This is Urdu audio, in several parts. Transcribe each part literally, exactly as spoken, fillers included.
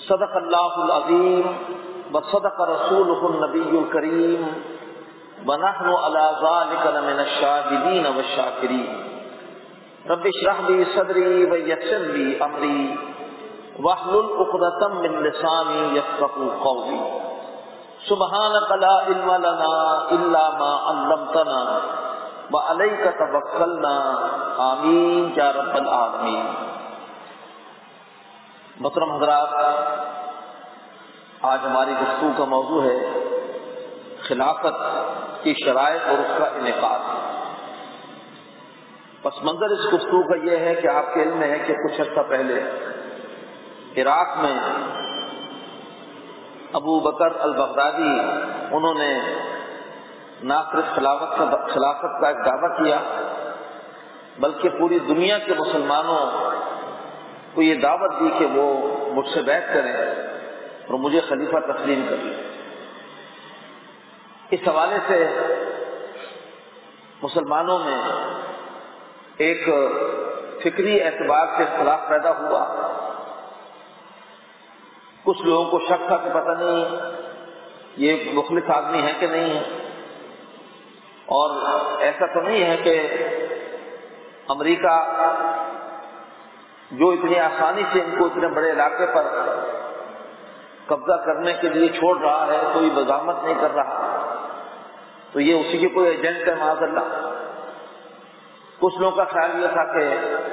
صدق اللہ العظیم وصدق رسولہ النبی الکریم ونحن علی ذلک لمن الشاہدین والشاکرین رب اشرح لی صدری ویسر لی امری واحلل عقدۃ من لسانی یفقهوا قولی سبحانک لا علم لنا الا ما علمتنا وعلیک توکلنا آمین یا رب العالمین۔ محترم حضرات، آج ہماری گفتگو کا موضوع ہے خلافت کی شرائط اور اس کا انعقاد۔ پس منظر اس گفتگو کا یہ ہے کہ آپ کے علم میں ہے کہ کچھ عرصہ پہلے عراق میں ابو بکر البغدادی انہوں نے نہ صرف خلافت کا خلافت کا ایک دعویٰ کیا بلکہ پوری دنیا کے مسلمانوں کو یہ دعوت دی کہ وہ مجھ سے بیعت کریں اور مجھے خلیفہ تسلیم کر لیں۔ اس حوالے سے مسلمانوں میں ایک فکری اعتبار سے اختلاف پیدا ہوا۔ کچھ لوگوں کو شک تھا کہ پتہ نہیں یہ مخلص آدمی ہے کہ نہیں ہے، اور ایسا تو نہیں ہے کہ امریکہ جو اتنی آسانی سے ان کو اتنے بڑے علاقے پر قبضہ کرنے کے لیے چھوڑ رہا ہے، کوئی بغاوت نہیں کر رہا، تو یہ اسی کی کوئی ایجنٹ ہے معاذ اللہ۔ کچھ لوگوں کا خیال یہ تھا کہ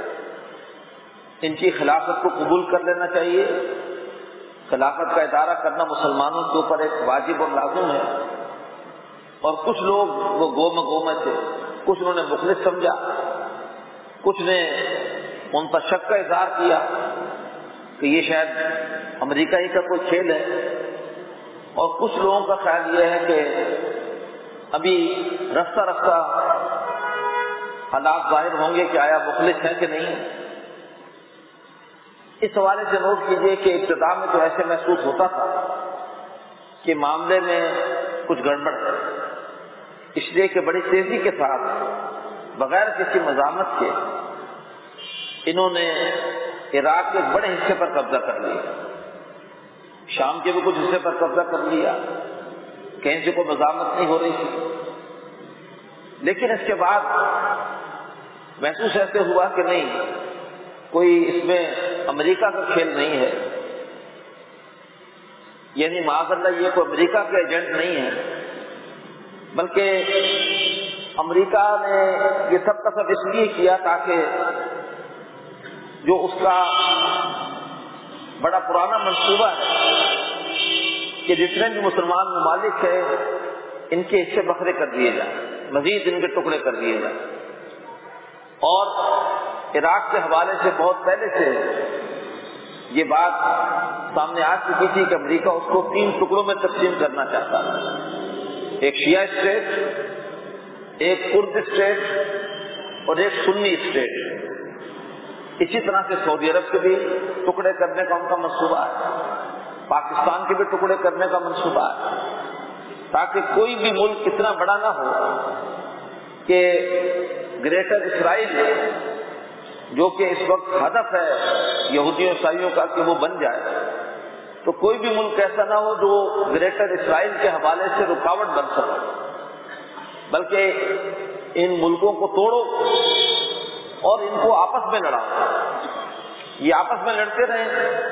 ان کی خلافت کو قبول کر لینا چاہیے، خلافت کا ادارہ کرنا مسلمانوں کے اوپر ایک واجب اور لازم ہے، اور کچھ لوگ وہ گو میں گو میں تھے، کچھ انہوں نے مخلص سمجھا، کچھ نے ان پر شک کا اظہار کیا کہ یہ شاید امریکہ ہی کا کوئی کھیل ہے، اور کچھ لوگوں کا خیال یہ ہے کہ ابھی رفتہ رفتہ حالات ظاہر ہوں گے کہ آیا مخلص ہے کہ نہیں۔ اس حوالے سے نوٹ کیجئے کہ ابتدا میں تو ایسے محسوس ہوتا تھا کہ معاملے میں کچھ گڑبڑ ہے، اس لیے کہ بڑی تیزی کے ساتھ بغیر کسی مزاحمت کے انہوں نے عراق کے بڑے حصے پر قبضہ کر لیا، شام کے بھی کچھ حصے پر قبضہ کر لیا، کہیں سے کوئی مزاحمت نہیں ہو رہی تھی۔ لیکن اس کے بعد محسوس ایسے ہوا کہ نہیں، کوئی اس میں امریکہ کا کھیل نہیں ہے، یعنی معاذ اللہ یہ کوئی امریکہ کا ایجنٹ نہیں ہے، بلکہ امریکہ نے یہ سب کا سب اس لیے کیا تاکہ جو اس کا بڑا پرانا منصوبہ ہے کہ جتنے بھی مسلمان ممالک ہیں ان کے حصے بکھرے کر دیے جائیں، مزید ان کے ٹکڑے کر دیے جائیں، اور عراق کے حوالے سے بہت پہلے سے یہ بات سامنے آ چکی تھی کہ امریکہ اس کو تین ٹکڑوں میں تقسیم کرنا چاہتا ہے، ایک شیعہ اسٹیٹ، ایک کرد اسٹیٹ اور ایک سنی اسٹیٹ۔ اسی طرح سے سعودی عرب کے بھی ٹکڑے کرنے کا ان کا منصوبہ ہے، پاکستان کے بھی ٹکڑے کرنے کا منصوبہ ہے، تاکہ کوئی بھی ملک اتنا بڑا نہ ہو کہ گریٹر اسرائیل جو کہ اس وقت ہدف ہے یہودیوں عیسائیوں کا کہ وہ بن جائے، تو کوئی بھی ملک ایسا نہ ہو جو گریٹر اسرائیل کے حوالے سے رکاوٹ بن سکے، بلکہ ان ملکوں کو توڑو اور ان کو آپس میں لڑاؤ، یہ آپس میں لڑتے رہیں،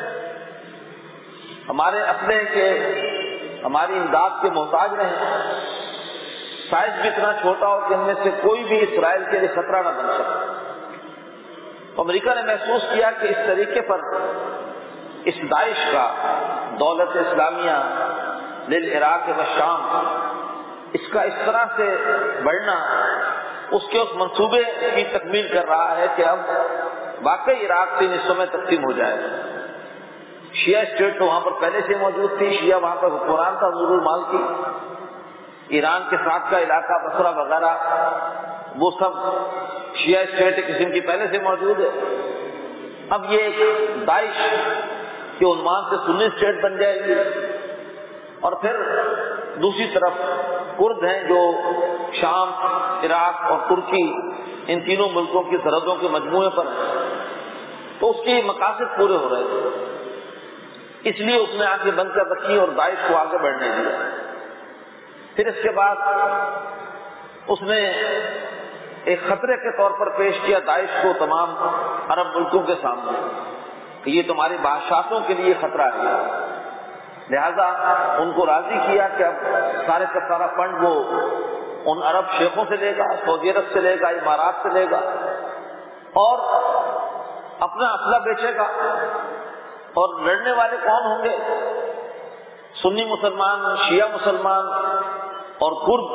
ہمارے اپنے کے ہماری امداد کے محتاج رہیں، سائز بھی اتنا چھوٹا ہو کہ ان میں سے کوئی بھی اسرائیل کے لیے خطرہ نہ بن سکے۔ امریکہ نے محسوس کیا کہ اس طریقے پر اس داعش کا دولت اسلامیہ للعراق و شام اس کا اس طرح سے بڑھنا اس کے اس منصوبے کی تکمیل کر رہا ہے کہ اب واقعی عراق تین حصوں میں تقسیم ہو جائے۔ شیعہ اسٹیٹ تو وہاں پر پہلے سے موجود تھی، شیعہ وہاں پر حکمران تھا نور المال کی، ایران کے ساتھ کا علاقہ بصرہ وغیرہ وہ سب شیعہ اسٹیٹ قسم کی پہلے سے موجود ہے۔ اب یہ ایک داعش کے عنوان سے سنی اسٹیٹ بن جائے گی، اور پھر دوسری طرف کرد ہیں جو شام، عراق اور ترکی ان تینوں ملکوں کی سرحدوں کے مجموعے پر ہیں، تو اس کے مقاصد پورے ہو رہے تھے۔ اس لیے اس نے آنکھیں بند کر رکھی اور داعش کو آگے بڑھنے دیا۔ پھر اس کے بعد اس نے ایک خطرے کے طور پر پیش کیا داعش کو تمام عرب ملکوں کے سامنے کہ یہ تمہاری بادشاہتوں کے لیے خطرہ ہے، لہذا ان کو راضی کیا کہ اب سارے کا سارا فنڈ وہ ان عرب شیخوں سے لے گا، سعودی عرب سے لے گا، امارات سے لے گا اور اپنا اسلحہ بیچے گا۔ اور لڑنے والے کون ہوں گے؟ سنی مسلمان، شیعہ مسلمان اور کرد،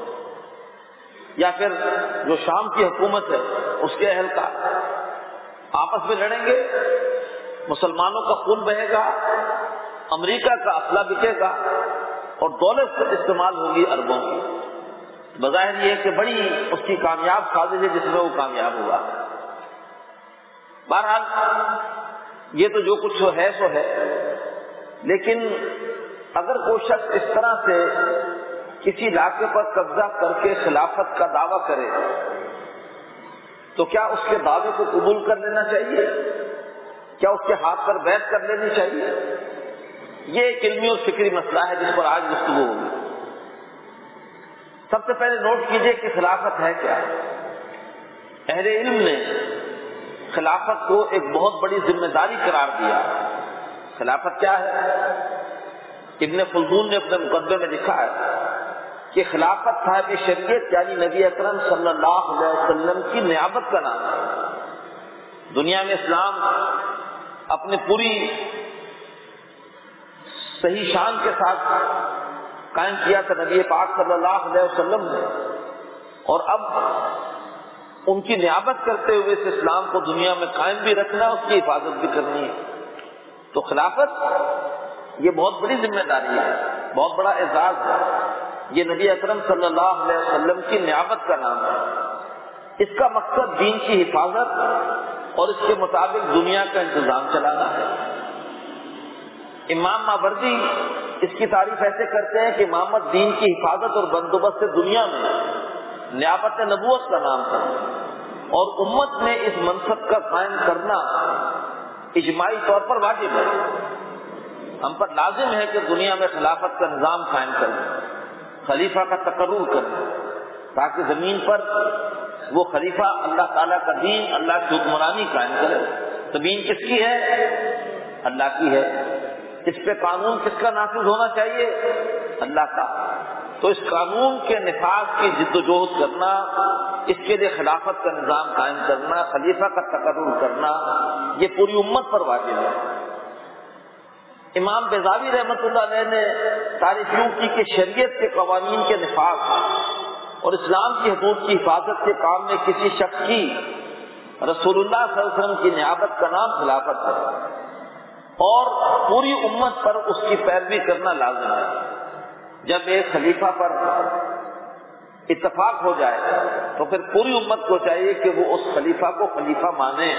یا پھر جو شام کی حکومت ہے اس کے اہلکار آپس میں لڑیں گے، مسلمانوں کا خون بہے گا، امریکہ کا اسلحہ بکے گا اور دولت استعمال ہوگی اربوں کی۔ بظاہر یہ کہ بڑی اس کی کامیاب سازش ہے جس میں وہ کامیاب ہوا۔ بہرحال یہ تو جو کچھ ہے سو ہے، لیکن اگر کوئی شخص اس طرح سے کسی علاقے پر قبضہ کر کے خلافت کا دعویٰ کرے تو کیا اس کے دعوے کو قبول کر لینا چاہیے؟ کیا اس کے ہاتھ پر بیعت کر لینی چاہیے؟ یہ ایک علمی اور فکری مسئلہ ہے جس پر آج گفتگو ہوگی۔ سب سے پہلے نوٹ کیجئے کہ خلافت ہے کیا۔ اہل علم نے خلافت کو ایک بہت بڑی ذمہ داری قرار دیا۔ خلافت کیا ہے؟ ابن خلدون نے اپنے مقدمے میں لکھا ہے کہ خلافت صاحب شریعت یعنی نبی اکرم صلی اللہ علیہ وسلم کی نیابت کا نام ہے۔ دنیا میں اسلام اپنی پوری صحیح شان کے ساتھ قائم کیا تھا نبی پاک صلی اللہ علیہ وسلم نے، اور اب ان کی نیابت کرتے ہوئے اس اسلام کو دنیا میں قائم بھی رکھنا، اس کی حفاظت بھی کرنی ہے۔ تو خلافت یہ بہت بڑی ذمہ داری ہے، بہت بڑا اعزاز ہے۔ یہ نبی اکرم صلی اللہ علیہ وسلم کی نیابت کا نام ہے۔ اس کا مقصد دین کی حفاظت اور اس کے مطابق دنیا کا انتظام چلانا ہے۔ امام ماوردی اس کی تعریف ایسے کرتے ہیں کہ امامت دین کی حفاظت اور بندوبست دنیا میں نیابت نبوت کا نام ہے، اور امت میں اس منصب کا قائم کرنا اجماعی طور پر واجب ہے۔ ہم پر لازم ہے کہ دنیا میں خلافت کا نظام قائم کریں، خلیفہ کا تقرر کریں، تاکہ زمین پر وہ خلیفہ اللہ تعالیٰ کا دین، اللہ کی حکمرانی قائم کرے۔ زمین کس کی ہے؟ اللہ کی ہے۔ اس پہ قانون کس کا نافذ ہونا چاہیے؟ اللہ کا۔ تو اس قانون کے نفاذ کی جد و جہد کرنا، اس کے لیے خلافت کا نظام قائم کرنا، خلیفہ کا تقرر کرنا، یہ پوری امت پر واجب ہے۔ امام بیضاوی رحمۃ اللہ علیہ نے تعریف یوں کی کہ شریعت کے قوانین کے نفاذ اور اسلام کی حدود کی حفاظت کے کام میں کسی شخص کی رسول اللہ صلی اللہ علیہ وسلم کی نیابت کا نام خلافت ہے، اور پوری امت پر اس کی پیروی کرنا لازم ہے۔ جب ایک خلیفہ پر اتفاق ہو جائے تو پھر پوری امت کو چاہیے کہ وہ اس خلیفہ کو خلیفہ مانے۔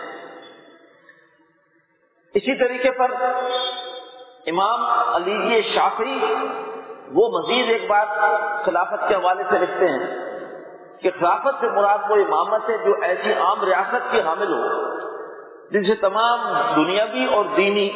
اسی طریقے پر امام علی شافعی وہ مزید ایک بات خلافت کے حوالے سے لکھتے ہیں کہ خلافت سے مراد وہ امامت ہے جو ایسی عام ریاست کی حامل ہو جن سے تمام دنیاوی اور دینی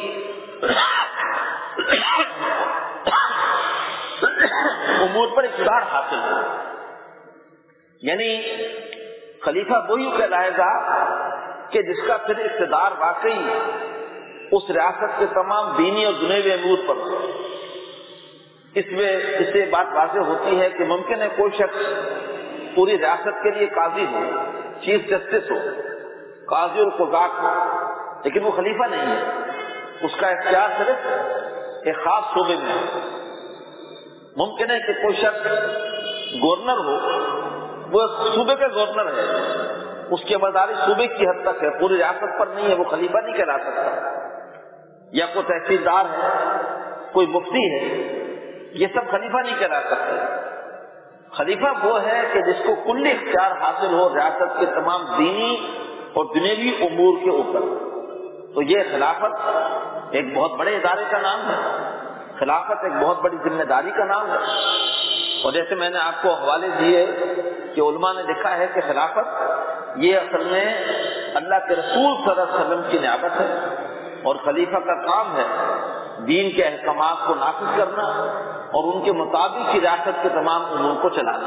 امور پر اقتدار حاصل ہو۔ یعنی خلیفہ وہی کہلائے گا کہ جس کا پھر اقتدار واقعی اس ریاست کے تمام دینی اور دنیاوی امور پر ہو۔ اس میں اس سے بات واضح ہوتی ہے کہ ممکن ہے کوئی شخص پوری ریاست کے لیے قاضی ہو، چیف جسٹس ہو، قاضی اور قضات ہو، لیکن وہ خلیفہ نہیں ہے۔ اس کا اختیار صرف ایک خاص صوبے میں ہے۔ ممکن ہے کہ کوئی شخص گورنر ہو، وہ صوبے کا گورنر ہے، اس کے مدارس صوبے کی حد تک ہے، پوری ریاست پر نہیں ہے، وہ خلیفہ نہیں کہلا سکتا۔ یا کوئی تحصیلدار ہے، کوئی مفتی ہے، یہ سب خلیفہ نہیں کہلا سکتے۔ خلیفہ وہ ہے کہ جس کو کلی اختیار حاصل ہو ریاست کے تمام دینی اور دنیوی امور کے اوپر۔ تو یہ خلافت ایک بہت بڑے ادارے کا نام ہے، خلافت ایک بہت بڑی ذمہ داری کا نام ہے۔ اور جیسے میں نے آپ کو حوالے دیے کہ علماء نے لکھا ہے کہ خلافت یہ اصل میں اللہ کے رسول صلی اللہ علیہ وسلم کی نیابت ہے، اور خلیفہ کا کام ہے دین کے احکامات کو نافذ کرنا اور ان کے مطابق ہی ریاست کے تمام امور کو چلانا۔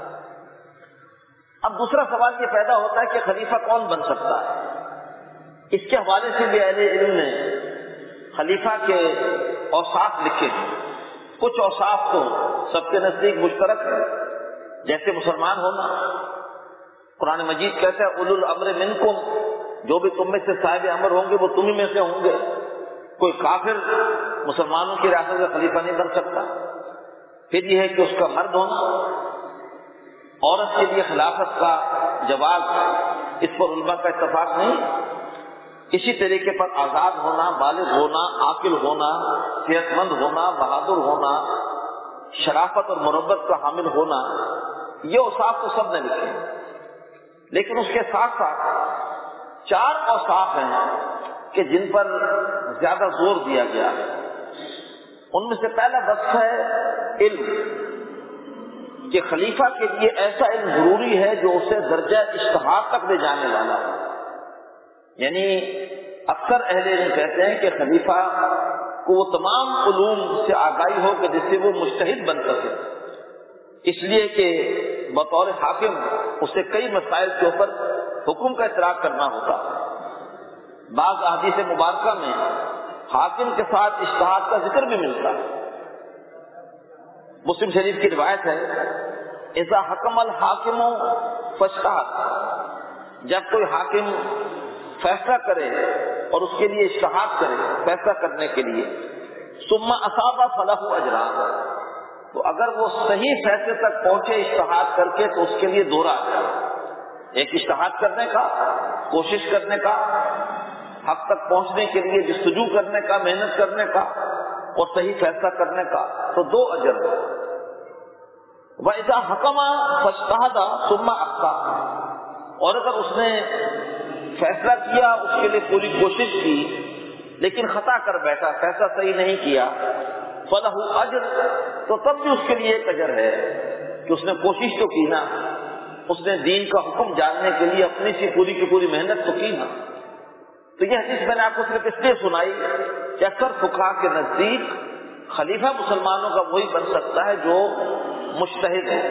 اب دوسرا سوال یہ پیدا ہوتا ہے کہ خلیفہ کون بن سکتا ہے؟ اس کے حوالے سے بھی اہل علم نے خلیفہ کے اوصاف لکھے ہیں۔ کچھ اوصاف تو سب کے نزدیک مشترک ہے، جیسے مسلمان ہونا۔ قرآن مجید کہتا ہے اولو الامر منکم، جو بھی تم میں سے صاحب امر ہوں گے وہ تمہیں میں سے ہوں گے۔ کوئی کافر مسلمانوں کی ریاست کا خلیفہ نہیں بن سکتا۔ پھر یہ ہے کہ اس کا مرد ہونا، عورت کے لیے خلافت کا جواز، اس پر علماء کا اتفاق نہیں۔ اسی طریقے پر آزاد ہونا، بالغ ہونا، عاقل ہونا، صحت مند ہونا، بہادر ہونا، شرافت اور مربت کا حامل ہونا، یہ اوصاف تو سب نے لکھے، لیکن اس کے ساتھ ساتھ چار اوصاف ہیں کہ جن پر زیادہ زور دیا گیا۔ ان میں سے پہلا وصف ہے علم، کہ خلیفہ کے لیے ایسا علم ضروری ہے جو اسے درجہ اجتہاد تک لے جانے والا ہے۔ یعنی اکثر اہل علم کہتے ہیں کہ خلیفہ کو وہ تمام علوم سے آگاہی ہو کہ جس سے وہ مجتہد بن سکے، اس لیے کہ بطور حاکم اسے کئی مسائل کے اوپر حکم کا اطراق کرنا ہوتا ہے۔ بعض احادیث مبارکہ میں حاکم کے ساتھ اجتہاد کا ذکر بھی ملتا ہے۔ مسلم شریف کی روایت ہے اذا حکم الحاکم فاجتہد، جب کوئی حاکم فیصلہ کرے اور اس کے لیے اجتہاد کرے فیصلہ کرنے کے لیے، ثم اصاب فلہ اجران، تو اگر وہ صحیح فیصلے تک پہنچے اجتہاد کر کے تو اس کے لیے دو اجر ہے، ایک اجتہاد کرنے کا، کوشش کرنے کا، حق تک پہنچنے کے لیے جستجو کرنے کا، محنت کرنے کا اور صحیح فیصلہ کرنے کا، تو دو اجر ہے۔ وَإِذَا حَكَمَ فَاجْتَهَدَ ثُمَّ أَخْطَأَ، اور اگر اس نے فیصلہ کیا، اس کے لیے پوری کوشش کی، لیکن خطا کر بیٹھا، فیصلہ صحیح نہیں کیا، فَلَهُ أَجْرٌ، تو تب بھی اس کے لیے ایک اجر ہے کہ اس نے کوشش تو کی نا، اس نے دین کا حکم جاننے کے لیے اپنی سی پوری کی پوری محنت تو کی نا۔ تو یہ حدیث میں نے آپ کو صرف اس لیے سنائی کہ اکثر فقہا کے نزدیک خلیفہ مسلمانوں کا وہی بن سکتا ہے جو مجتہد ہے۔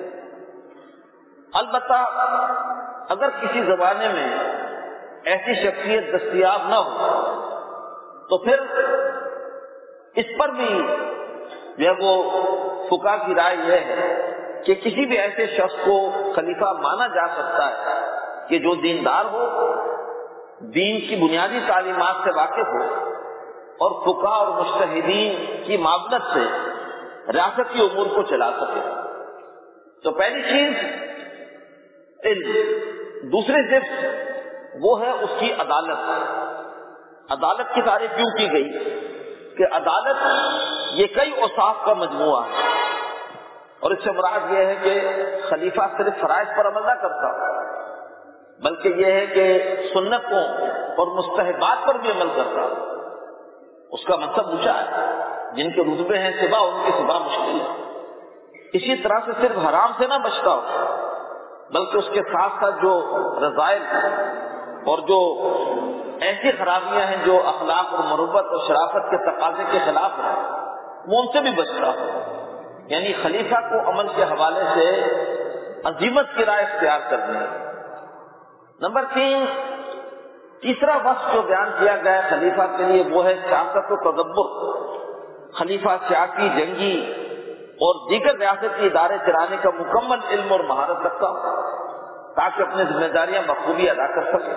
البتہ اگر کسی زمانے میں ایسی شخصیت دستیاب نہ ہو تو پھر اس پر بھی جو ہے وہ فقہا کی رائے یہ ہے کہ کسی بھی ایسے شخص کو خلیفہ مانا جا سکتا ہے کہ جو دیندار ہو، دین کی بنیادی تعلیمات سے واقف ہو اور فقہا اور مجتہدین کی معاونت سے ریاستی امور کو چلا سکے۔ تو پہلی چیز علم، دوسری صرف وہ ہے اس کی عدالت۔ عدالت کی تعریف کیوں کی گئی کہ عدالت یہ کئی اوصاف کا مجموعہ ہے، اور اس سے مراد یہ ہے کہ خلیفہ صرف فرائض پر عمل نہ کرتا بلکہ یہ ہے کہ سنتوں اور مستحبات پر بھی عمل کرتا۔ اس کا مطلب اونچا ہے، جن کے رتبے ہیں سبا ان کی سبا مشکل ہے۔ اسی طرح سے صرف حرام سے نہ بچتا ہو بلکہ اس کے ساتھ ساتھ جو رذائل اور جو ایسی خرابیاں ہیں جو اخلاق اور مروت اور شرافت کے تقاضے کے خلاف ہیں وہ ان سے بھی بچتا ہو۔ یعنی خلیفہ کو عمل کے حوالے سے عزیمت کی رائے اختیار کرنی ہے۔ نمبر تین، تیسرا وصف جو بیان کیا گیا ہے خلیفہ کے لیے وہ ہے سیاست و تدبر۔ خلیفہ سیاسی، جنگی اور دیگر ریاستی ادارے چلانے کا مکمل علم اور مہارت رکھتا ہو تاکہ اپنی ذمہ داریاں بخوبی ادا کر سکے۔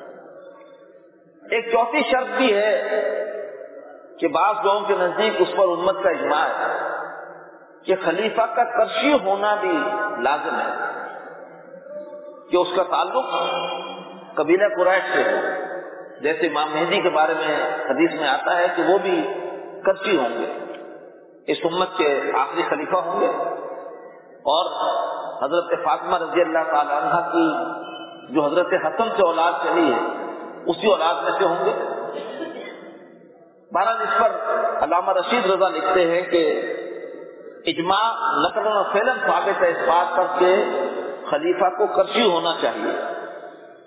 ایک چوتھی شرط بھی ہے کہ بعض لوگوں کے نزدیک اس پر امت کا اجماع ہے کہ خلیفہ کا کرشی ہونا بھی لازم ہے، کہ اس کا تعلق قبیلہ قریش سے ہو، جیسے امام مہدی کے بارے میں حدیث میں آتا ہے کہ وہ بھی کرشی ہوں گے، اس امت کے آخری خلیفہ ہوں گے، اور حضرت فاطمہ رضی اللہ تعالی عنہ کی جو حضرت حسن سے اولاد چلی ہے اسی اولاد میں سے ہوں گے۔ بہرحال اس پر علامہ رشید رضا لکھتے ہیں کہ اجماع نقل و فعلاً ثابت ہے اس بات پر کہ خلیفہ کو کرشی ہونا چاہیے۔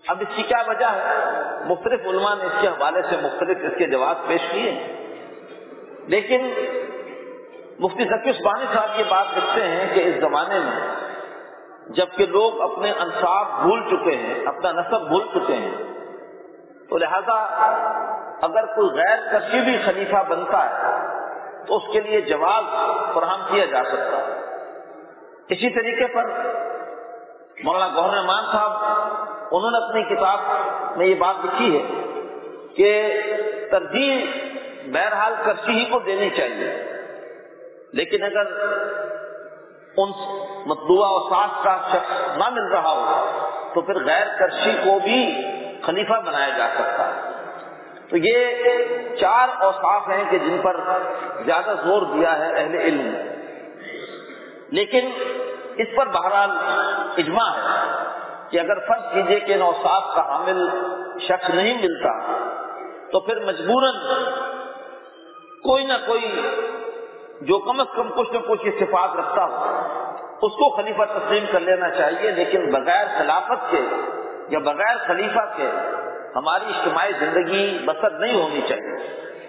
اب اس کی کیا وجہ ہے؟ مختلف علماء نے اس کے حوالے سے مختلف اس کے جواب پیش کیے، لیکن مفتی ذکی عثمانی صاحب یہ بات لکھتے ہیں کہ اس زمانے میں جبکہ لوگ اپنے انساب بھول چکے ہیں، اپنا نسب بھول چکے ہیں، تو لہذا اگر کوئی غیر ترشیبی خلیفہ بنتا ہے تو اس کے لیے جواز فراہم کیا جا سکتا ہے۔ اسی طریقے پر مولانا گوہر رحمان صاحب انہوں نے اپنی کتاب میں یہ بات لکھی ہے کہ ترجیح بہرحال کرشی ہی کو دینی چاہیے، لیکن اگر ان مطلوبہ اوصاف کا شخص نہ مل رہا ہو تو پھر غیر کرشی کو بھی خلیفہ بنایا جا سکتا ہے۔ تو یہ چار اوصاف ہیں کہ جن پر زیادہ زور دیا ہے اہل علم نے، لیکن اس پر بہرحال اجماع ہے کہ اگر فرض کیجئے کہ ان اوصاف کا حامل شخص نہیں ملتا تو پھر مجبوراً کوئی نہ کوئی جو کم از کم کچھ نہ کچھ صفات رکھتا ہو اس کو خلیفہ تسلیم کر لینا چاہیے، لیکن بغیر خلافت کے یا بغیر خلیفہ کے ہماری اجتماعی زندگی بسر نہیں ہونی چاہیے۔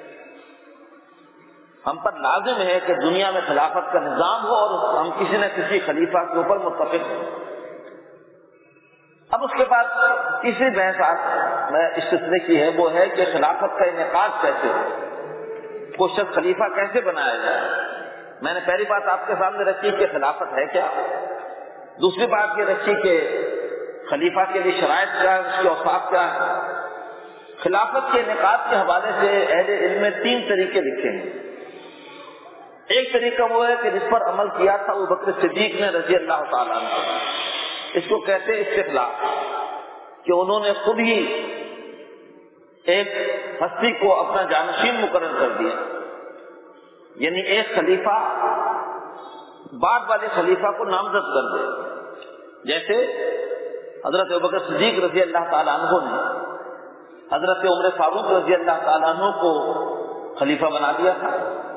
ہم پر لازم ہے کہ دنیا میں خلافت کا نظام ہو اور ہم کسی نہ کسی خلیفہ کے اوپر متفق ہوں۔ اب اس کے بعد تیسری بحث میں استثناء کی ہے، وہ ہے کہ خلافت کا انعقاد کیسے ہو، کوئی شخص خلیفہ کیسے بنایا جائے۔ میں نے پہلی بات آپ کے سامنے رکھی کہ خلافت ہے کیا، دوسری بات یہ رکھی کہ خلیفہ کے لیے شرائط کیا ہے، اس کے اوصاف کیا ہے۔ خلافت کے انعقاد کے حوالے سے اہل علم میں تین طریقے لکھے ہیں۔ ایک طریقہ وہ ہے کہ جس پر عمل کیا تھا ابو بکر صدیق نے رضی اللہ تعالیٰ عنہ، اس کو کہتے ہیں استخلاف، کہ انہوں نے خود ہی ایک ہستی کو اپنا جانشین مقرر کر دیا، یعنی ایک خلیفہ بعد والے خلیفہ کو نامزد کر دے، جیسے حضرت ابوبکر صدیق رضی اللہ تعالیٰ عنہ نے حضرت عمر فاروق رضی اللہ تعالیٰ عنہ کو خلیفہ بنا دیا تھا،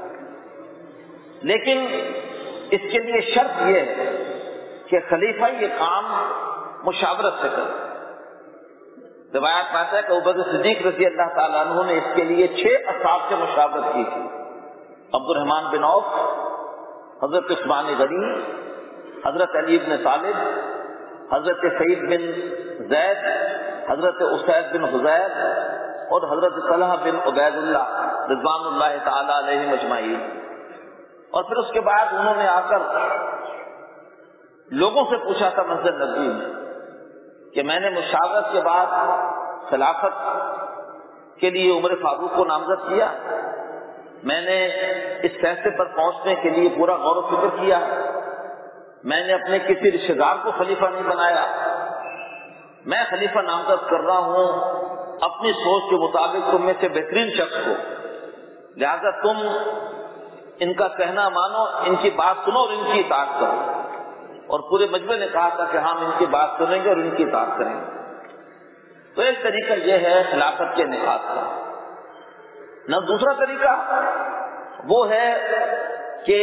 لیکن اس کے لیے شرط یہ ہے کہ خلیفہ یہ کام مشاورت سے کرے۔ روایت پاتا ہے کہ ابوبکر صدیق رضی اللہ تعالیٰ عنہ نے اس کے لیے چھ اصحاب سے مشاورت کی تھی، عبد الرحمن بن عوف، حضرت عثمان غنی، حضرت علی بن طالب، حضرت سعید بن زید، حضرت اسید بن حضیر اور حضرت طلحہ بن عبید اللہ رضوان اللہ تعالی علیہم اجمعین۔ اور پھر اس کے بعد انہوں نے آ کر لوگوں سے پوچھا تھا مسجد نبوی میں کہ میں نے مشاورت کے بعد خلافت کے لیے عمر فاروق کو نامزد کیا، میں نے اس فیصلے پر پہنچنے کے لیے پورا غور و فکر کیا، میں نے اپنے کسی رشتے دار کو خلیفہ نہیں بنایا، میں خلیفہ نامزد کر رہا ہوں اپنی سوچ کے مطابق تم میں سے بہترین شخص کو، لہذا تم ان کا کہنا مانو، ان کی بات سنو اور ان کی اطاعت کرو۔ اور پورے مجمع نے کہا تھا کہ ہم ان کی بات سنیں گے اور ان کی اطاعت کریں گے۔ تو ایک طریقہ یہ ہے خلافت کے انعقاد کا۔ نہ دوسرا طریقہ وہ ہے کہ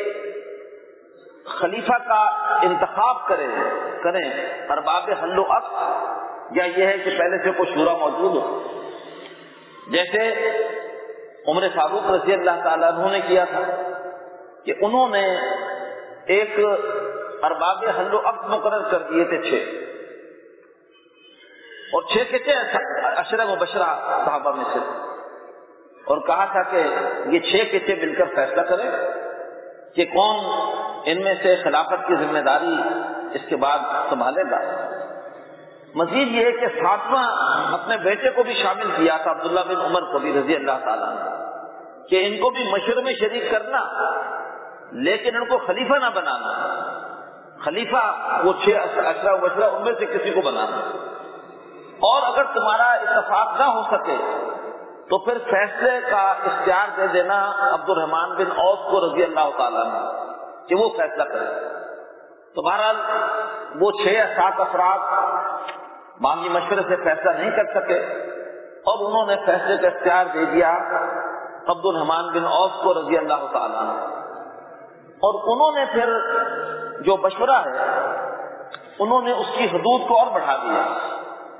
خلیفہ کا انتخاب کریں کریں ارباب حل و عقد، یا یہ ہے کہ پہلے سے کوئی شورا موجود ہو، جیسے عمر فاروق رضی اللہ تعالیٰ عنہ نے کیا تھا کہ انہوں نے ایک ارباب حل و عقد مقرر کر دیے تھے چھ، اور چھ کے چھ عشرہ مبشرہ صحابہ میں سے، اور کہا تھا کہ یہ چھ کے چھ مل کر فیصلہ کریں کہ کون ان میں سے خلافت کی ذمہ داری اس کے بعد سنبھالے گا۔ مزید یہ ہے کہ ساتواں اپنے بیٹے کو بھی شامل کیا تھا، عبداللہ بن عمر کو بھی رضی اللہ تعالیٰ عنہ، کہ ان کو بھی مشورے میں شریک کرنا، لیکن ان کو خلیفہ نہ بنانا، خلیفہ وہ چھ عشرہ مبشرہ ان میں سے کسی کو بنانا، اور اگر تمہارا اتفاق نہ ہو سکے تو پھر فیصلے کا اختیار دے دینا عبد الرحمن بن عوف کو رضی اللہ تعالیٰ عنہ کہ وہ فیصلہ کرے۔ تو بہرحال وہ چھ یا سات افراد باہمی مشورے سے فیصلہ نہیں کر سکے اور انہوں نے فیصلے کا اختیار دے دیا عبد الرحمن بن عوف کو رضی اللہ تعالیٰ عنہ، اور انہوں نے پھر جو مشورہ ہے انہوں نے اس کی حدود کو اور بڑھا دیا،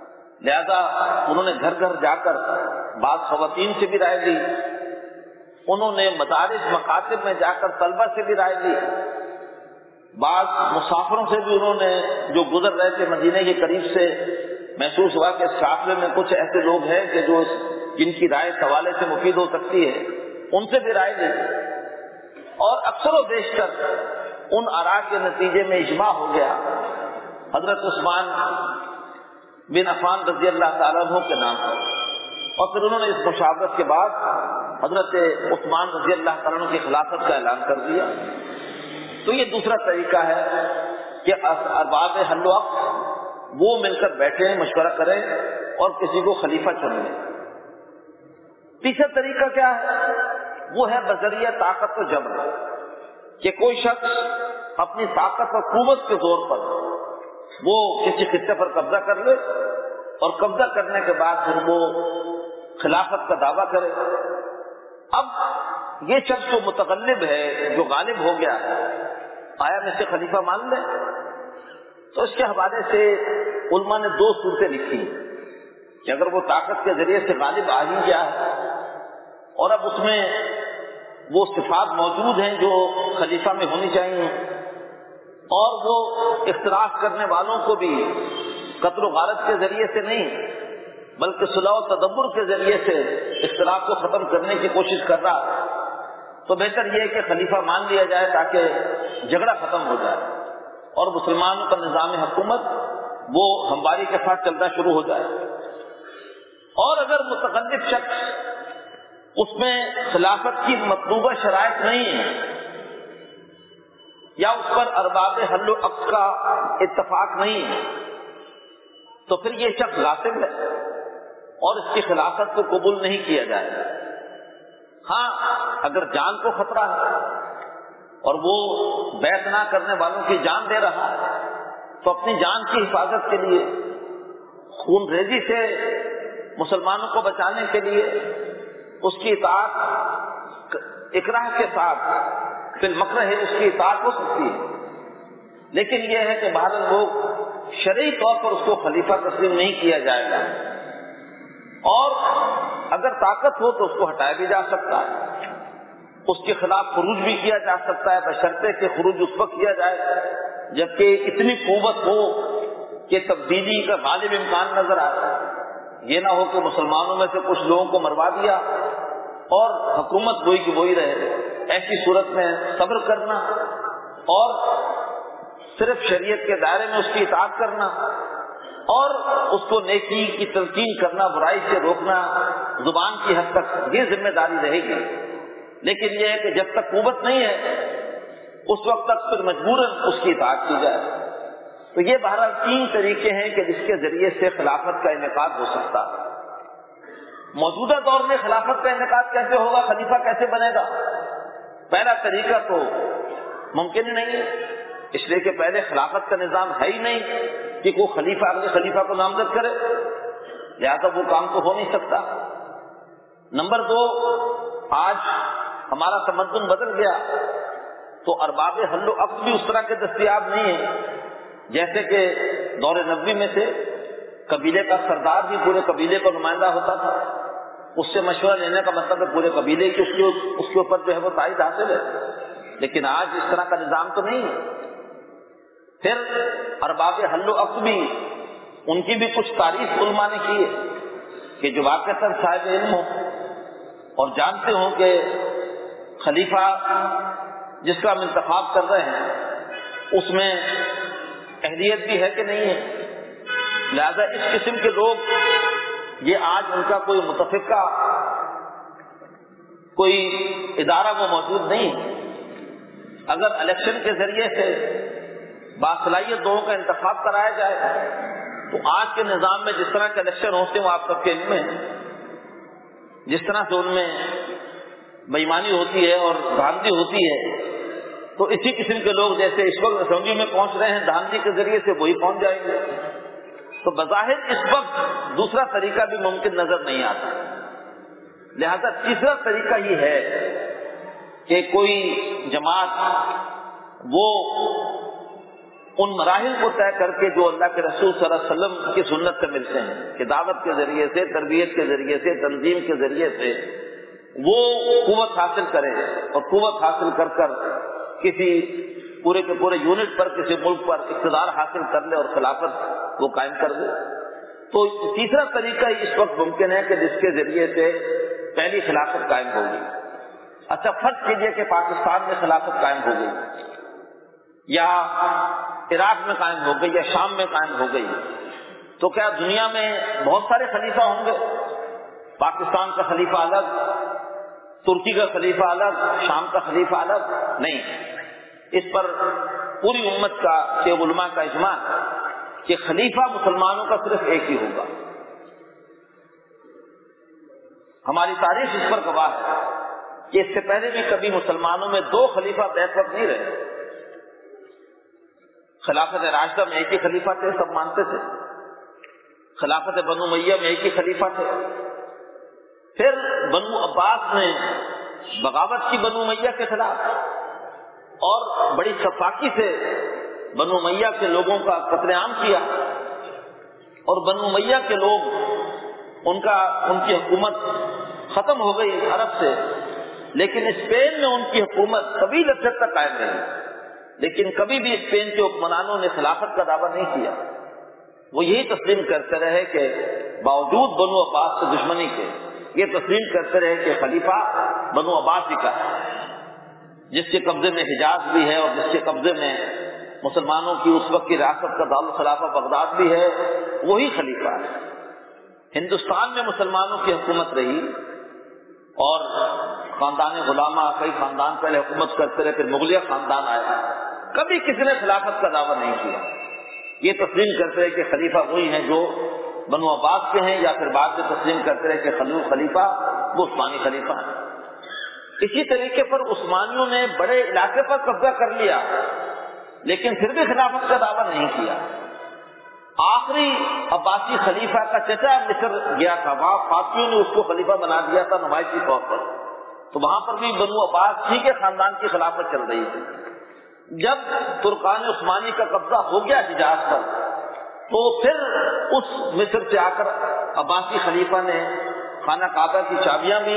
لہذا انہوں نے گھر گھر جا کر بعض خواتین سے بھی رائے لی، انہوں نے مدارس مکاتب میں جا کر طلبہ سے بھی رائے لی، بعض مسافروں سے بھی انہوں نے جو گزر رہے تھے مدینے کے قریب سے، محسوس ہوا کہ اس قافلے میں کچھ ایسے لوگ ہیں کہ جو جن کی رائے اس حوالے سے مفید ہو سکتی ہے، ان سے بھی رائے لی، اور اکثر و بیشتر ان آراء کے نتیجے میں اجماع ہو گیا حضرت عثمان بن عفان رضی اللہ تعالیٰ عنہ کے نام پر، اور پھر انہوں نے اس مشاورت کے بعد حضرت عثمان رضی اللہ تعالیٰ عنہ کی خلافت کا اعلان کر دیا۔ تو یہ دوسرا طریقہ ہے کہ ارباب حل و عقد وہ مل کر بیٹھیں، مشورہ کریں اور کسی کو خلیفہ چن لیں۔ تیسرا طریقہ کیا ہے؟ وہ ہے بذریعہ طاقت و جبر، کہ کوئی شخص اپنی طاقت اور قوت کے زور پر وہ کسی خطے پر قبضہ کر لے، اور قبضہ کرنے کے بعد پھر وہ خلافت کا دعویٰ کرے۔ اب یہ شخص جو متغلب ہے، جو غالب ہو گیا، آیا میں سے خلیفہ مان لے؟ تو اس کے حوالے سے علماء نے دو صورتیں لکھی کہ اگر وہ طاقت کے ذریعے سے غالب آ ہی گیا ہے اور اب اس میں وہ صفات موجود ہیں جو خلیفہ میں ہونی چاہیے، اور وہ اختلاف کرنے والوں کو بھی قتل و غارت کے ذریعے سے نہیں بلکہ صلح و تدبر کے ذریعے سے اختلاف کو ختم کرنے کی کوشش کر رہا، تو بہتر یہ ہے کہ خلیفہ مان لیا جائے تاکہ جھگڑا ختم ہو جائے اور مسلمانوں کا نظام حکومت وہ ہمواری کے ساتھ چلنا شروع ہو جائے۔ اور اگر متغلب شخص اس میں خلافت کی مطلوبہ شرائط نہیں ہے یا اس پر ارباب حل و عقد کا اتفاق نہیں ہے، تو پھر یہ شخص غاصب ہے اور اس کی خلافت کو قبول نہیں کیا جائے گا۔ ہاں اگر جان کو خطرہ ہے اور وہ بیعت نہ کرنے والوں کی جان دے رہا ہے تو اپنی جان کی حفاظت کے لیے، خون ریزی سے مسلمانوں کو بچانے کے لیے اس کی اطاعت اکراہ کے ساتھ فی المکرہ ہے، اس کی اطاعت ہو سکتی ہے، لیکن یہ ہے کہ بہرحال وہ شرعی طور پر اس کو خلیفہ تسلیم نہیں کیا جائے گا، اور اگر طاقت ہو تو اس کو ہٹایا بھی جا سکتا ہے، اس کے خلاف خروج بھی کیا جا سکتا ہے، بشرطے کہ خروج اس وقت کیا جائے جبکہ اتنی قوت ہو کہ تبدیلی کا غالب امکان نظر آئے، یہ نہ ہو کہ مسلمانوں میں سے کچھ لوگوں کو مروا دیا اور حکومت وہی کی وہی رہے۔ ایسی صورت میں صبر کرنا اور صرف شریعت کے دائرے میں اس کی اطاعت کرنا اور اس کو نیکی کی تلقین کرنا، برائی سے روکنا زبان کی حد تک یہ ذمہ داری رہے گی، لیکن یہ ہے کہ جب تک قوت نہیں ہے اس وقت تک پھر مجبوراً اس کی اطاعت کی جائے۔ تو یہ بہرحال تین طریقے ہیں کہ جس کے ذریعے سے خلافت کا انعقاد ہو سکتا ہے۔ موجودہ دور میں خلافت کا انعقاد کیسے ہوگا، خلیفہ کیسے بنے گا؟ پہلا طریقہ تو ممکن ہی نہیں ہے، اس لیے کہ پہلے خلافت کا نظام ہے ہی نہیں کہ کوئی خلیفہ اگلے خلیفہ کو نامزد کرے، لہذا وہ کام تو ہو نہیں سکتا۔ نمبر دو، آج ہمارا تمدن بدل گیا تو ارباب حل و عقد بھی اس طرح کے دستیاب نہیں ہیں جیسے کہ دور نبوی میں سے قبیلے کا سردار بھی پورے قبیلے کا نمائندہ ہوتا تھا، اس سے مشورہ لینے کا مطلب ہے پورے قبیلے کی اس کے اس کے اوپر جو ہے وہ تائید حاصل ہے، لیکن آج اس طرح کا نظام تو نہیں ہے۔ پھر ارباب حل و عقد بھی ان کی بھی کچھ تعریف علماء نے کی ہے کہ جو واقعتاً صاحب علم ہو اور جانتے ہوں کہ خلیفہ جس کا ہم انتخاب کر رہے ہیں اس میں اہلیت بھی ہے کہ نہیں ہے، لہذا اس قسم کے لوگ یہ آج ان کا کوئی متفقہ کوئی ادارہ وہ موجود نہیں۔ اگر الیکشن کے ذریعے سے باصلاحیت لوگوں کا انتخاب کرایا جائے تو آج کے نظام میں جس طرح کے الیکشن ہوتے ہیں وہ آپ سب کے علم میں جس طرح سے ان میں بےایمانی ہوتی ہے اور دھاندلی ہوتی ہے، تو اسی قسم کے لوگ جیسے اس وقت اسمبلی میں پہنچ رہے ہیں دھاندلی کے ذریعے سے وہی پہنچ جائیں گے۔ تو بظاہر اس وقت دوسرا طریقہ بھی ممکن نظر نہیں آتا، لہذا تیسرا طریقہ یہ ہے کہ کوئی جماعت وہ ان مراحل کو طے کر کے جو اللہ کے رسول صلی اللہ علیہ وسلم کی سنت سے ملتے ہیں کہ دعوت کے ذریعے سے، تربیت کے ذریعے سے، تنظیم کے ذریعے سے وہ قوت حاصل کرے اور قوت حاصل کر کر کسی پورے کے پورے یونٹ پر، کسی ملک پر اقتدار حاصل کر لے اور خلافت وہ قائم کر دے۔ تو تیسرا طریقہ اس وقت ممکن ہے کہ جس کے ذریعے سے پہلی خلافت قائم ہوگی۔ اچھا فرض کیجئے کہ پاکستان میں خلافت قائم ہو گئی، یا عراق میں قائم ہو گئی، یا شام میں قائم ہو گئی، تو کیا دنیا میں بہت سارے خلیفہ ہوں گے؟ پاکستان کا خلیفہ الگ، ترکی کا خلیفہ الگ، شام کا خلیفہ الگ؟ نہیں، اس پر پوری امت کا، شیخ علماء کا اجماع کہ خلیفہ مسلمانوں کا صرف ایک ہی ہوگا۔ ہماری تاریخ اس پر گواہ ہے کہ اس سے پہلے بھی کبھی مسلمانوں میں دو خلیفہ بیک وقت نہیں رہے۔ خلافت راشدہ میں ایک ہی خلیفہ تھے، سب مانتے تھے۔ خلافت بنو امیہ میں ایک ہی خلیفہ تھے۔ پھر بنو عباس نے بغاوت کی بنو امیہ کے خلاف اور بڑی شفاقی سے بنو امیہ کے لوگوں کا قتل عام کیا، اور بنو امیہ کے لوگ ان کا ان کی حکومت ختم ہو گئی عرب سے، لیکن اسپین میں ان کی حکومت طویل عرصے تک قائم رہی۔ لیکن کبھی بھی اسپین کے حکمرانوں نے خلافت کا دعویٰ نہیں کیا۔ وہ یہی تسلیم کرتے رہے کہ باوجود بنو عباس سے دشمنی کے، یہ تسلیم کرتے رہے کہ خلیفہ بنو عباس ہی کا ہے، جس کے قبضے میں حجاز بھی ہے اور جس کے قبضے میں مسلمانوں کی اس وقت کی ریاست کا دارالخلافہ بغداد بھی ہے، وہی خلیفہ ہے۔ ہندوستان میں مسلمانوں کی حکومت رہی اور خاندان غلامہ، کئی خاندان پہلے حکومت کرتے رہے، پھر مغلیہ خاندان آیا، کبھی کسی نے خلافت کا دعویٰ نہیں کیا۔ یہ تسلیم کرتے رہے کہ خلیفہ وہی ہیں جو بنو عباس کے ہیں، یا پھر بعد میں تسلیم کرتے رہے کہ خلیفہ وہ عثمانی خلیفہ ہیں۔ اسی طریقے پر عثمانیوں نے بڑے علاقے پر قبضہ کر لیا، لیکن پھر بھی خلافت کا دعویٰ نہیں کیا۔ آخری عباسی خلیفہ کا چچا مصر گیا تھا، وہاں فاطمیوں نے اس کو خلیفہ بنا دیا تھا نمائشی طور پر، تو وہاں پر بھی بنو عباس ہی کے خاندان کی خلافت چل رہی تھی۔ جب ترکان عثمانی کا قبضہ ہو گیا حجاز پر، تو پھر اس مصر سے آ کر عباسی خلیفہ نے خانہ کعبہ کی چابیاں بھی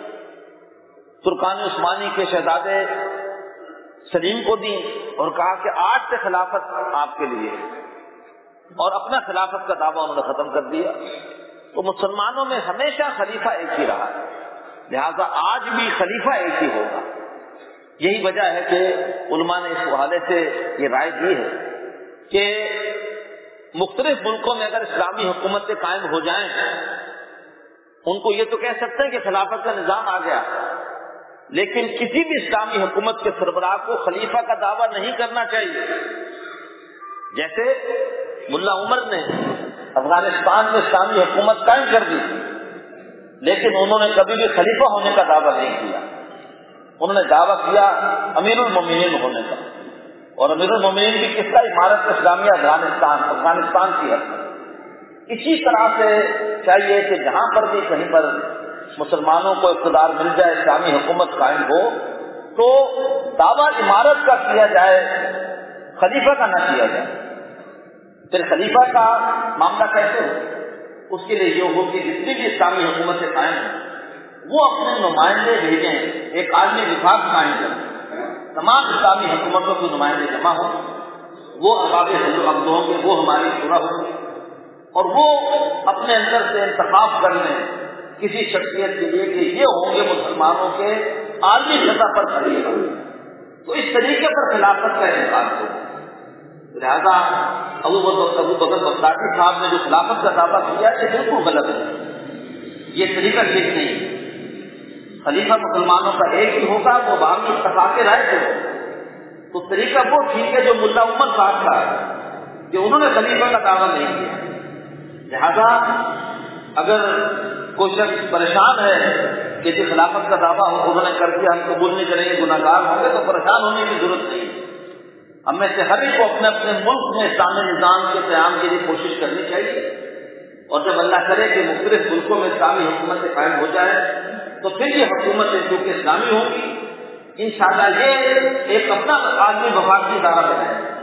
ترکان عثمانی کے شہزادے سلیم کو دی اور کہا کہ آج سے خلافت آپ کے لیے، اور اپنا خلافت کا دعویٰ انہوں نے ختم کر دیا۔ تو مسلمانوں میں ہمیشہ خلیفہ ایک ہی رہا، لہذا آج بھی خلیفہ ایک ہی ہوگا۔ یہی وجہ ہے کہ علماء نے اس حوالے سے یہ رائے دی ہے کہ مختلف ملکوں میں اگر اسلامی حکومتیں قائم ہو جائیں، ان کو یہ تو کہہ سکتے ہیں کہ خلافت کا نظام آ گیا، لیکن کسی بھی اسلامی حکومت کے سربراہ کو خلیفہ کا دعویٰ نہیں کرنا چاہیے۔ جیسے ملا عمر نے افغانستان میں اسلامی حکومت قائم کر دی، لیکن انہوں نے کبھی بھی خلیفہ ہونے کا دعویٰ نہیں کیا۔ انہوں نے دعویٰ کیا امیر المومنین ہونے کا، اور امیر المومنین بھی کس کا؟ امارت اسلامیہ افغانستان افغانستان کی ہے۔ اسی طرح سے چاہیے کہ جہاں پر بھی کہیں پر مسلمانوں کو اقتدار مل جائے، اسلامی حکومت قائم ہو، تو دعویٰ امارت کا کیا جائے، خلیفہ کا نہ کیا جائے۔ پھر خلیفہ کا معاملہ کیسے ہو؟ اس کے لیے یہ ہو کہ جتنی بھی اسلامی حکومتیں قائم ہیں وہ اپنے نمائندے بھیجیں، ایک عالمی وفاق قائم کریں، تمام اسلامی حکومتوں کے نمائندے جمع ہوں، وہ اباب حلق ہوں گے، وہ ہماری شورا ہوں گے، اور وہ اپنے اندر سے انتخاب کر لیں کسی شخصیت کے لیے کہ یہ ہوں گے مسلمانوں کے عالمی سطح پر خلیفہ۔ تو اس طریقے پر خلافت کا انتخاب ہو۔ لہذا ابو بکر ابو بکر بغدادی صاحب نے جو خلافت کا دعویٰ کیا یہ بالکل غلط ہے، یہ طریقہ ٹھیک نہیں۔ خلیفہ مسلمانوں کا ایک ہی ہوگا، وہ باہمی اتفاق رائے سے ہو، تو طریقہ وہ ٹھیک ہے جو ملا عمر صاحب کا ہے کہ انہوں نے خلیفہ کا دعویٰ نہیں کیا۔ لہذا اگر کوئی شخص پریشان ہے کہ جو خلافت کا دعویٰ انہوں نے کر دیا ہم قبول نہیں کریں گے، گناہ گار ہوں گے، تو پریشان ہونے کی ضرورت نہیں۔ ہم میں سے ہر ایک کو اپنے اپنے ملک میں اسلامی نظام کے قیام کے لیے کوشش کرنی چاہیے، اور جب اللہ کرے کہ مختلف ملکوں میں اسلامی حکومتیں قائم ہو جائیں تو پھر یہ حکومتیں جو کہ اسلامی ہوں گی، انشاءاللہ یہ ایک اپنا عالمی وفاقی ادارہ بنائے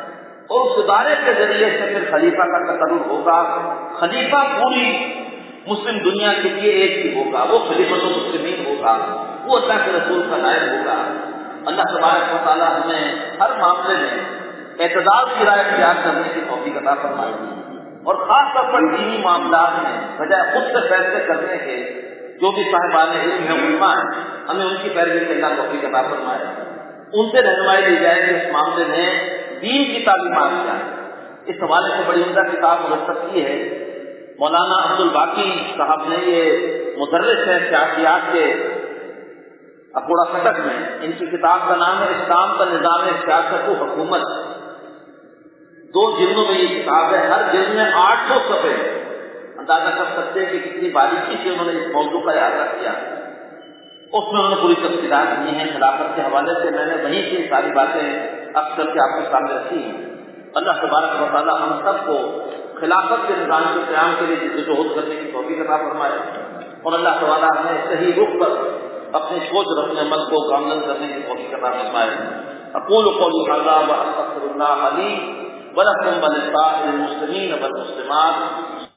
اور اس ادارے کے ذریعے سے پھر خلیفہ کا تقرر ہوگا. خلیفہ پوری مسلم دنیا کے لیے ایک ہی ہوگا، وہ خلیفۃ المسلمین ہوگا، وہ اللہ کے رسول کا نائب ہوگا. اللہ تبارک و تعالیٰ ہمیں ہر معاملے میں اعتدال کی رائے اختیار کرنے کی توفیق عطا فرمائے، اور خاص طور پر دینی معاملات میں بجائے خود سے فیصلے کرنے کے جو بھی صاحبان علم ہیں، علماء ہیں، ہمیں ان کی پیروی کرنے کا توفیق عطا فرمائے. ان سے رہنمائی دی جائے کہ اس معاملے میں دین کی تعلیمات کیا ہے. اس حوالے سے بڑی عمدہ کتاب مرتب کی ہے مولانا عبد الباقی صاحب نے. یہ مدرس ہے سیاسیات کے اکوڑا خٹک میں. ان کی کتاب کا نام ہے اسلام کا نظام سیاست و حکومت. دو جلدوں میں یہ کتاب ہے، ہر جلد میں آٹھ سو صفحے. اندازہ کر سکتے ہیں کہ کتنی باریکی سے انہوں نے اس موضوع کا احاطہ کیا. اس میں انہوں نے پوری تفصیلات دی ہیں خلافت کے حوالے سے. میں نے وہیں سے ساری باتیں اکثر کے آپ کے سامنے رکھی ہیں. اللہ تبارک و تعالیٰ ہم سب کو خلافت کے نظام کے قیام کے لیے جدوجہد کرنے کی توفیق عطا فرمائے، اور اللہ تعالیٰ ہمیں صحیح رخ پر اپنی سوچ اور اپنے عمل کو کامل کرنے کی توفیق عطا فرمائے. اقول قولی ھذا واستغفر اللہ لی ولکم ولسائر المسلمین والمسلمات.